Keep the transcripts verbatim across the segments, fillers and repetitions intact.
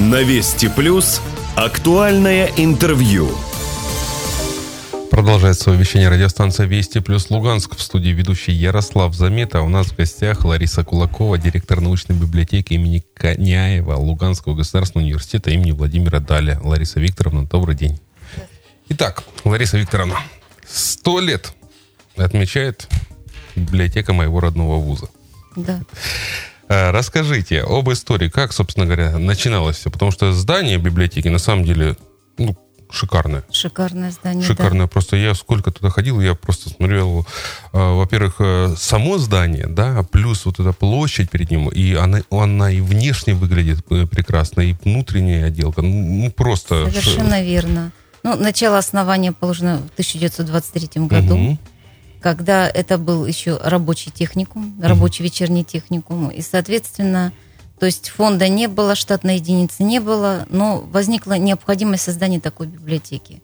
На Вести Плюс актуальное интервью. Продолжает свое вещание радиостанция Вести Плюс Луганск. В студии ведущий Ярослав Замета. У нас в гостях Лариса Кулакова, директор научной библиотеки имени Коняева Луганского государственного университета имени Владимира Даля. Лариса Викторовна, добрый день. Итак, Лариса Викторовна, сто лет отмечает библиотека моего родного вуза. Да. Расскажите об истории, как, собственно говоря, начиналось все. Потому что здание библиотеки на самом деле, ну, шикарное. Шикарное здание, Шикарное. Да. Просто я сколько туда ходил, я просто смотрел, э, во-первых, э, само здание, да, плюс вот эта площадь перед ним, и она, она и внешне выглядит прекрасно, и внутренняя отделка, ну, просто... Совершенно ш... верно. Ну, начало основания положено в тысяча девятьсот двадцать третьем году, угу. когда это был еще рабочий техникум, рабочий угу. вечерний техникум, и, соответственно... То есть фонда не было, штатной единицы не было, но возникла необходимость создания такой библиотеки.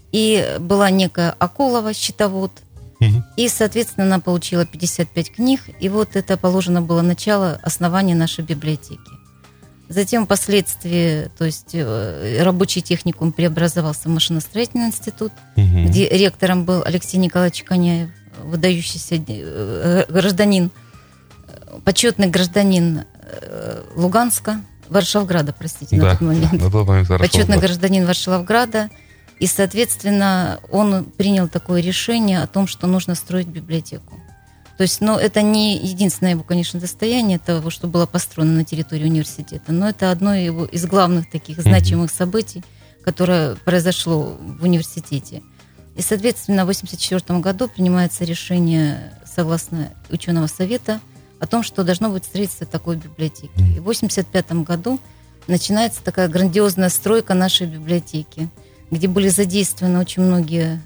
И была некая Акулова, счетовод, угу. и, соответственно, она получила пятьдесят пять книг, и вот это положено было начало основания нашей библиотеки. Затем впоследствии, то есть рабочий техникум преобразовался в машиностроительный институт, угу. где ректором был Алексей Николаевич Коняев, выдающийся гражданин, почетный гражданин Луганска, Варшавграда, простите, да, на тот момент. На тот момент Почетный гражданин Варшавграда. И, соответственно, он принял такое решение о том, что нужно строить библиотеку. То есть, ну, это не единственное его, конечно, достояние того, что было построено на территории университета, но это одно его из главных таких значимых mm-hmm. событий, которое произошло в университете. И, соответственно, в восемьдесят четвёртом году принимается решение, согласно ученого совета, о том, что должно быть строительство такой библиотеки. И в восемьдесят пятом году начинается такая грандиозная стройка нашей библиотеки, где были задействованы очень многие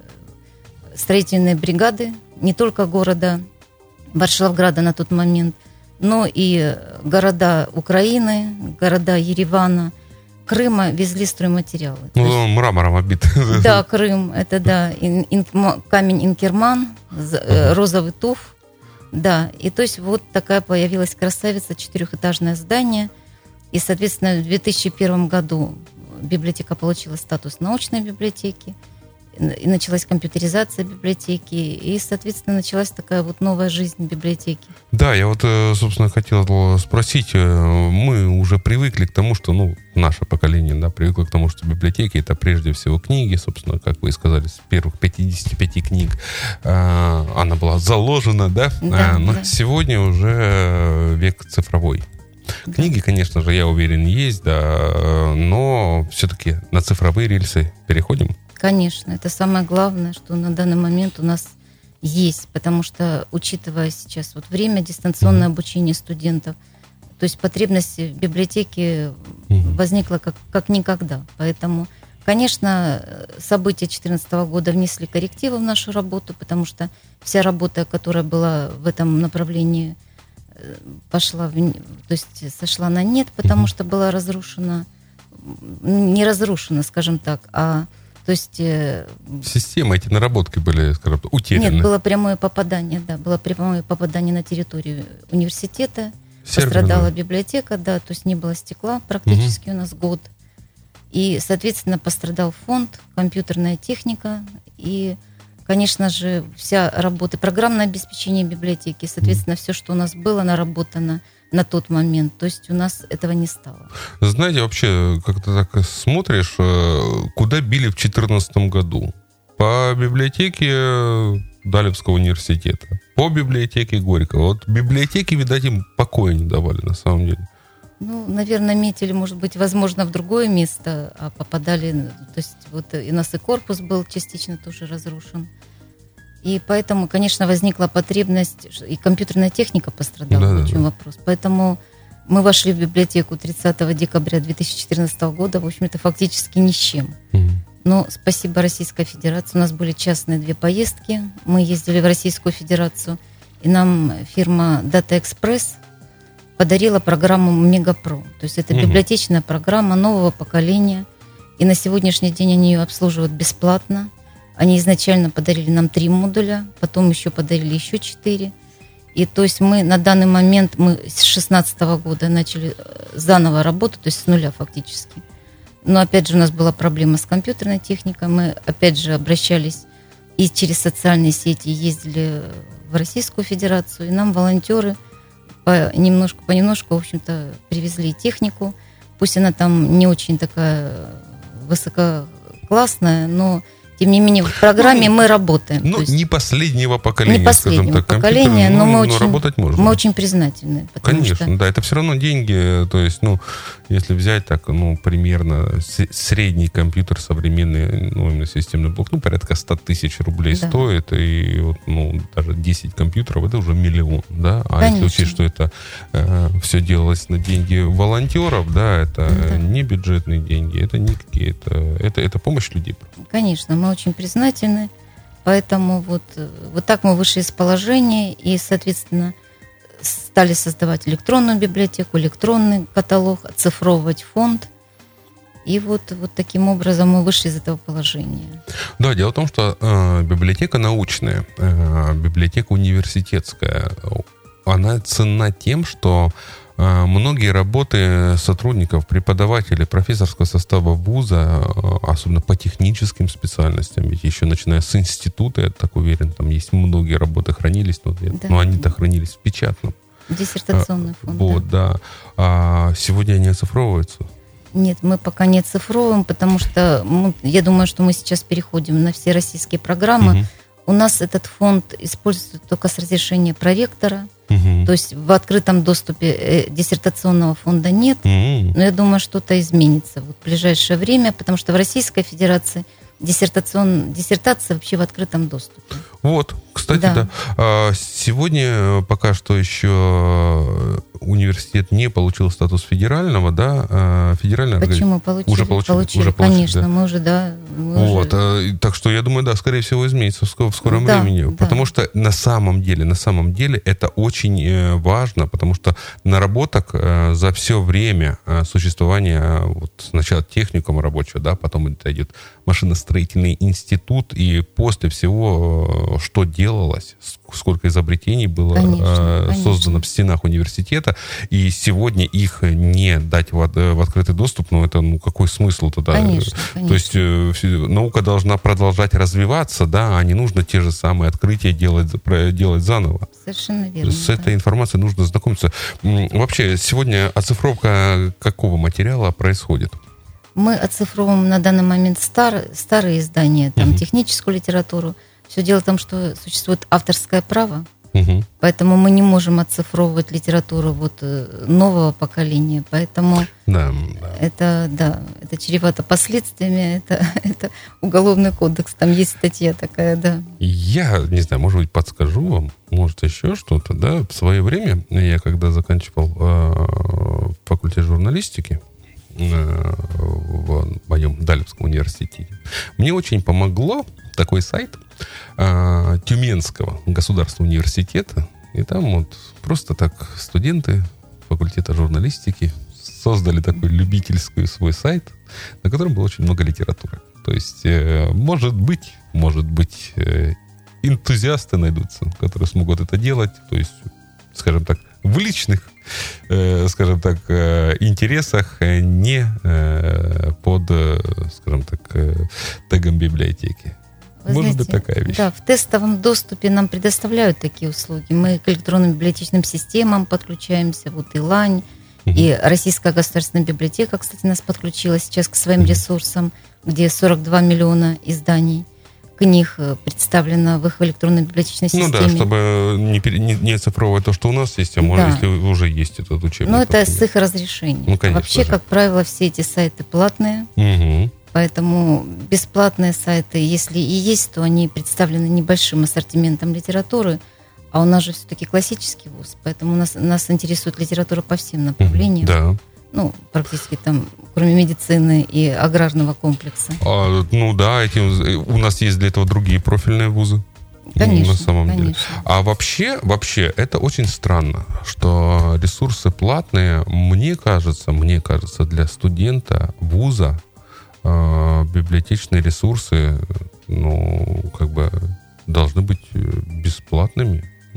строительные бригады, не только города Варшавграда на тот момент, но и города Украины, города Еревана, Крыма везли стройматериалы. Ну, есть, мрамором обит. Да, Крым, это да, ин, ин, камень Инкерман, uh-huh. розовый туф. Да, и то есть вот такая появилась красавица, четырехэтажное здание. И, соответственно, в две тысячи первом году библиотека получила статус научной библиотеки. И началась компьютеризация библиотеки. И, соответственно, началась такая вот новая жизнь библиотеки. Да, я вот, собственно, хотел спросить. Мы уже привыкли к тому, что, ну, наше поколение, да, привыкло к тому, что библиотеки — это прежде всего книги. Собственно, как вы и сказали, с первых пятидесяти пяти книг она была заложена, да? Да, Но да. сегодня уже век цифровой. Да. Книги, конечно же, я уверен, есть, да, но все-таки на цифровые рельсы переходим. Конечно, это самое главное, что на данный момент у нас есть, потому что, учитывая сейчас вот время дистанционное mm-hmm. обучение студентов, то есть потребность в библиотеке mm-hmm. возникла как, как никогда. Поэтому, конечно, события две тысячи четырнадцатого года внесли коррективы в нашу работу, потому что вся работа, которая была в этом направлении, пошла, в, то есть сошла на нет, потому mm-hmm. что была разрушена, не разрушена, скажем так, а то есть... Системы, эти наработки были, скажем, утеряны. Нет, было прямое попадание, да, было прямое попадание на территорию университета, Сервер, пострадала да. библиотека, да, то есть не было стекла практически угу. у нас год. И, соответственно, пострадал фонд, компьютерная техника и, конечно же, вся работа, программное обеспечение библиотеки, соответственно, угу. все, что у нас было наработано на тот момент. То есть у нас этого не стало. Знаете, вообще, как ты так смотришь, куда били в две тысячи четырнадцатом году? По библиотеке Далевского университета, по библиотеке Горького. Вот библиотеки, видать, им покоя не давали на самом деле. Ну, наверное, метили, может быть, возможно, в другое место, а попадали... То есть вот и у нас и корпус был частично тоже разрушен. И поэтому, конечно, возникла потребность, и компьютерная техника пострадала, да, в чем да. вопрос. Поэтому мы вошли в библиотеку тридцатого декабря две тысячи четырнадцатого года, в общем-то, фактически ни с чем. Mm-hmm. Но спасибо Российской Федерации. У нас были частные две поездки. Мы ездили в Российскую Федерацию, и нам фирма Data Express подарила программу Мегапро. То есть это mm-hmm. библиотечная программа нового поколения. И на сегодняшний день они ее обслуживают бесплатно. Они изначально подарили нам три модуля, потом еще подарили еще четыре. И то есть мы на данный момент, мы с шестнадцатого года начали заново работу, то есть с нуля фактически. Но опять же у нас была проблема с компьютерной техникой, мы опять же обращались и через социальные сети ездили в Российскую Федерацию, и нам волонтеры понемножку, понемножку, в общем-то, привезли технику. Пусть она там не очень такая высококлассная, но тем не менее, в программе ну, мы работаем. Ну, есть, не последнего поколения, не последнего скажем так, поколения, но, ну, мы, но очень, работать можно. Мы очень признательны. Конечно, что... да, это все равно деньги. То есть, ну, если взять так, ну, примерно средний компьютер современный, ну, именно системный блок, ну, порядка сто тысяч рублей да. стоит, и вот, ну, даже десять компьютеров, это уже миллион, да? А Конечно. Если учесть, что это э, все делалось на деньги волонтеров, да, это да. не бюджетные деньги, это не какие-то, это, это помощь людей. Конечно, мы очень признательны, поэтому вот, вот так мы вышли из положения и, соответственно, стали создавать электронную библиотеку, электронный каталог, оцифровывать фонд. И вот, вот таким образом мы вышли из этого положения. Да, дело в том, что э, библиотека научная, э, библиотека университетская, она ценна тем, что многие работы сотрудников, преподавателей, профессорского состава вуза, особенно по техническим специальностям, ведь еще начиная с института, я так уверен, там есть многие работы хранились, но, да. но они-то хранились в печатном. Диссертационный фонд. Вот, да. да. А сегодня они оцифровываются? Нет, мы пока не оцифровываем, потому что мы, я думаю, что мы сейчас переходим на все российские программы. Угу. У нас этот фонд используется только с разрешения проректора. Угу. То есть в открытом доступе диссертационного фонда нет. Угу. Но я думаю, что-то изменится вот в ближайшее время, потому что в Российской Федерации диссертацион... диссертация вообще в открытом доступе. Вот, кстати, да. да. Сегодня пока что еще университет не получил статус федерального, да? Федеральная Почему? Получили, уже получили, получили, уже получили, конечно, да. мы уже, да. Мы вот, уже... Так что я думаю, да, скорее всего, изменится в скором да, времени. Да. Потому что на самом деле, на самом деле это очень важно, потому что наработок за все время существования вот сначала техникума рабочего, да, потом это идет машиностроительный институт, и после всего, что делалось, сколько изобретений было конечно, создано конечно. в стенах университета, и сегодня их не дать в, в открытый доступ, ну это ну какой смысл тогда? Конечно, конечно. То есть наука должна продолжать развиваться, да, а не нужно те же самые открытия делать, делать заново. Совершенно верно. С этой да. информацией нужно знакомиться. Вообще, сегодня оцифровка какого материала происходит? Мы оцифровываем на данный момент стар, старые издания, там, uh-huh. техническую литературу. Все дело в том, что существует авторское право, uh-huh. поэтому мы не можем оцифровывать литературу вот, нового поколения. Поэтому да, да. это, да, это чревато последствиями, это, это уголовный кодекс, там есть статья такая, да. Я, не знаю, может быть, подскажу вам, может, еще что-то, да. В свое время, я когда заканчивал э, факультет журналистики, в моем Далевском университете. Мне очень помогло такой сайт э, Тюменского государственного университета. И там вот просто так студенты факультета журналистики создали такой любительский свой сайт, на котором было очень много литературы. То есть, э, может быть, может быть, э, энтузиасты найдутся, которые смогут это делать. То есть, скажем так, в личных, э, скажем так, э, интересах, не э, под, э, скажем так, э, тегом библиотеки. Вы Может знаете, быть такая вещь. Да, в тестовом доступе нам предоставляют такие услуги. Мы к электронным библиотечным системам подключаемся, вот и Лань, угу. и Российская государственная библиотека, кстати, нас подключила сейчас к своим угу. ресурсам, где сорок два миллиона изданий книг представлено в их электронной библиотечной системе. Ну да, чтобы не, не, не оцифровывать то, что у нас есть, а может, да. если уже есть этот учебник. Ну, это с их разрешения. Ну, конечно, вообще, же. как правило, все эти сайты платные, угу. поэтому бесплатные сайты, если и есть, то они представлены небольшим ассортиментом литературы, а у нас же все-таки классический вуз, поэтому нас, нас интересует литература по всем направлениям. Да. Ну, практически там, кроме медицины и аграрного комплекса. А, ну да, этим, у нас есть для этого другие профильные вузы. Конечно, на самом конечно. деле. А вообще, вообще, это очень странно, что ресурсы платные, мне кажется, мне кажется, для студента вуза э, библиотечные ресурсы, ну, как бы, должны быть бесплатными. Ну,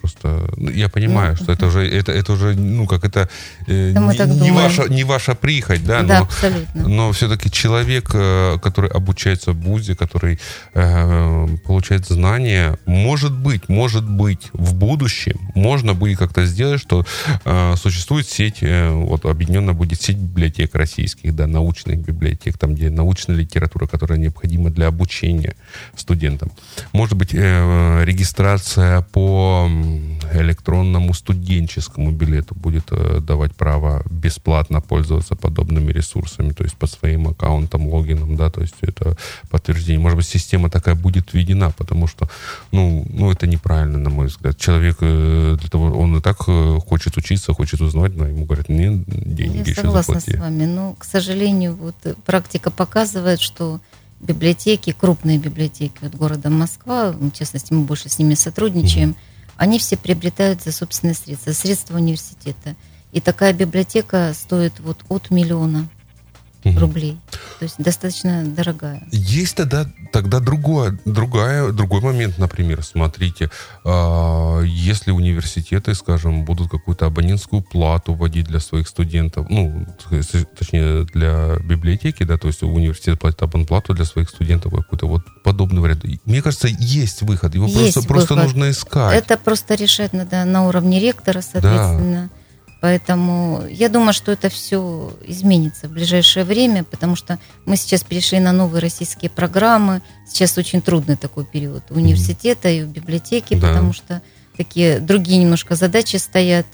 просто... Я понимаю, ну, что это уже, это, это уже, ну, как это... Э, да не, не, ваша, не ваша прихоть, да? Да, но, абсолютно. Но все-таки человек, который обучается в вузе, который э, получает знания, может быть, может быть, в будущем можно будет как-то сделать, что э, существует сеть, э, вот, объединенно будет сеть библиотек российских, да, научных библиотек, там, где научная литература, которая необходима для обучения студентам. Может быть, э, регистрация по электронному студенческому билету будет э, давать право бесплатно пользоваться подобными ресурсами, то есть по своим аккаунтам, логинам, да, то есть это подтверждение. Может быть, система такая будет введена, потому что, ну, ну это неправильно, на мой взгляд. Человек э, для того, он и так э, хочет учиться, хочет узнавать, но ему говорят, нет, деньги Я еще согласна заплати. с вами, но, к сожалению, вот практика показывает, что библиотеки, крупные библиотеки вот города Москва, в частности, мы больше с ними сотрудничаем, угу. они все приобретают за собственные средства, средства университета. И такая библиотека стоит вот от миллиона угу. рублей. То есть достаточно дорогая. Есть тогда, тогда другое, другая, другой момент, например. Смотрите, э, если университеты, скажем, будут какую-то абонентскую плату вводить для своих студентов, ну, точнее, для библиотеки, да, то есть университет платит абонплату для своих студентов, какой-то вот подобный вариант. Мне кажется, есть выход, его есть просто, просто нужно искать. Это просто решать надо на уровне ректора, соответственно. Да. Поэтому я думаю, что это все изменится в ближайшее время, потому что мы сейчас перешли на новые российские программы. Сейчас очень трудный такой период у университета и у библиотеки, да. потому что такие другие немножко задачи стоят.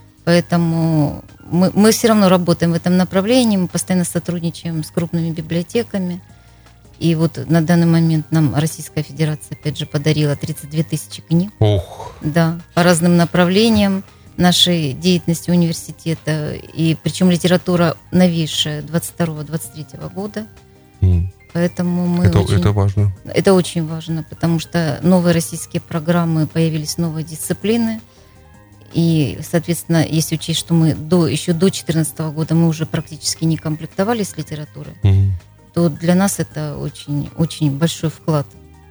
Поэтому мы, мы все равно работаем в этом направлении, мы постоянно сотрудничаем с крупными библиотеками. И вот на данный момент нам Российская Федерация, опять же, подарила тридцать две тысячи книг. Ох. Да, по разным направлениям нашей деятельности университета, и причем литература новейшая двадцать второго - двадцать третьего года. Mm. Поэтому мы это, очень, это важно. Это очень важно, потому что новые российские программы, появились новые дисциплины. И, соответственно, если учесть, что мы до, еще до две тысячи четырнадцатого года мы уже практически не комплектовали с литературой, mm. то для нас это очень, очень большой вклад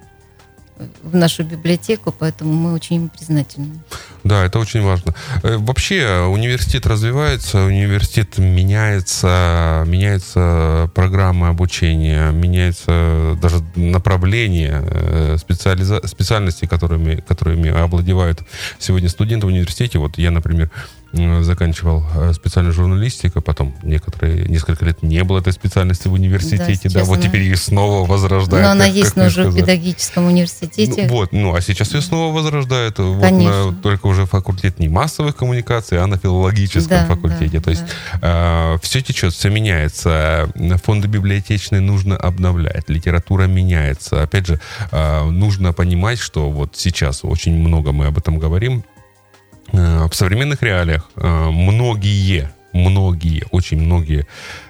в нашу библиотеку, поэтому мы очень признательны. Да, это очень важно. Вообще университет развивается, университет меняется, меняется программа обучения, меняется даже направление специализа... специальностей, которыми, которыми овладевают сегодня студенты в университете. Вот я, например, заканчивал специальную журналистику, потом некоторые, несколько лет не было этой специальности в университете, да, да вот она... теперь ее снова возрождают. Но она как, есть, но уже в педагогическом университете. Ну, вот, ну, а сейчас ее снова возрождают. Вот на, только уже факультет не массовых коммуникаций, а на филологическом да, факультете. Да, То есть да. э, все течет, все меняется. Фонды библиотечные нужно обновлять, литература меняется. Опять же, э, нужно понимать, что вот сейчас очень много мы об этом говорим. В современных реалиях многие, многие, очень многие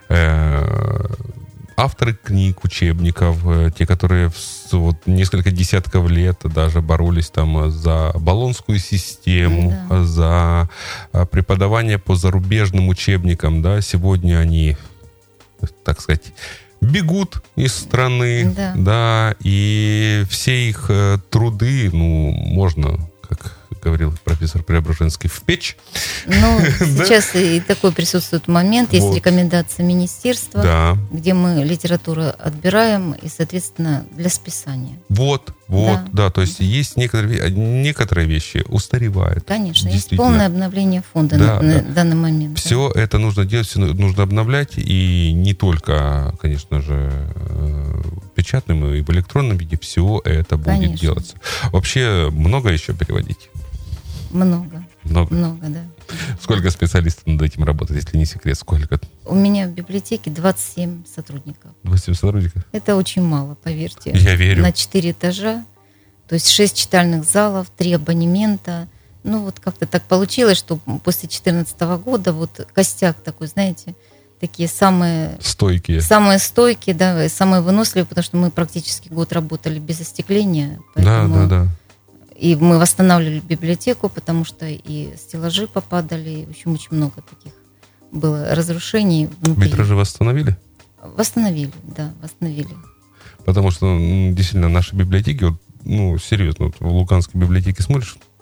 э, авторы книг, учебников, те, которые вот, несколько десятков лет даже боролись там за болонскую систему, да. за преподавание по зарубежным учебникам, да, сегодня они, так сказать, бегут из страны, да, да и все их труды, ну, можно, как говорил профессор Преображенский, в печь. Ну, сейчас и такой присутствует момент. Есть вот. рекомендация министерства, да. где мы литературу отбираем и, соответственно, для списания. Вот, вот, да. да то есть есть некоторые, некоторые вещи устаревают. Конечно, есть полное обновление фонда да, на, да. на данный момент. Все да. это нужно делать, все нужно обновлять, и не только, конечно же, печатным и в электронном виде, все это будет конечно. делаться. Вообще много еще переводить? Много. Много? Много, да. Сколько специалистов над этим работает, если не секрет? Сколько? У меня в библиотеке двадцать семь сотрудников. двадцать семь сотрудников? Это очень мало, поверьте. Я верю. На четыре этажа, то есть шесть читальных залов, три абонемента. Ну, вот как-то так получилось, что после две тысячи четырнадцатого года вот костяк такой, знаете, такие самые... Стойкие. Самые стойкие, да, самые выносливые, потому что мы практически год работали без остекления. Поэтому... Да, да, да. И мы восстанавливали библиотеку, потому что и стеллажи попадали, и в общем, очень много таких было разрушений внутри. Витражи восстановили? Восстановили, да, восстановили. Потому что, действительно, наши библиотеки, вот, ну, серьезно, вот в Луганской библиотеке смотришь,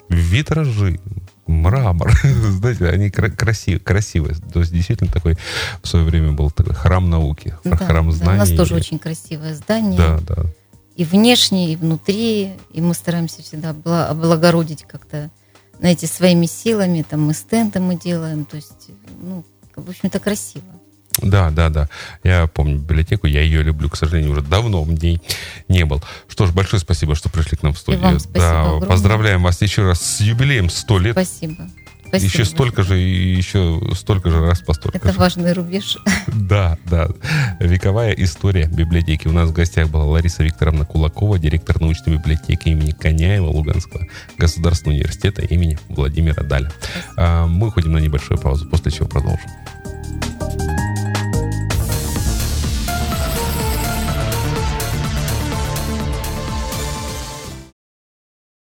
витражи, мрамор. Знаете, они красивые, красивые. То есть действительно такой в свое время был такой храм науки, да, храм да, знаний. у нас тоже очень красивое здание. Да, да. И внешне, и внутри. И мы стараемся всегда облагородить как-то, знаете, своими силами. Там мы стенды мы делаем. То есть, ну, в общем-то, красиво. Да, да, да. Я помню библиотеку, я ее люблю, к сожалению, уже давно в ней не был. Что ж, большое спасибо, что пришли к нам в студию. И вам спасибо да, огромное. Поздравляем вас еще раз с юбилеем сто лет. Спасибо. Спасибо еще столько большое. же, и еще столько же раз по столько Это же. важный рубеж. Да, да. Вековая история библиотеки. У нас в гостях была Лариса Викторовна Кулакова, директор научной библиотеки имени Коняева Луганского государственного университета имени Владимира Даля. А, мы уходим на небольшую паузу, после чего продолжим.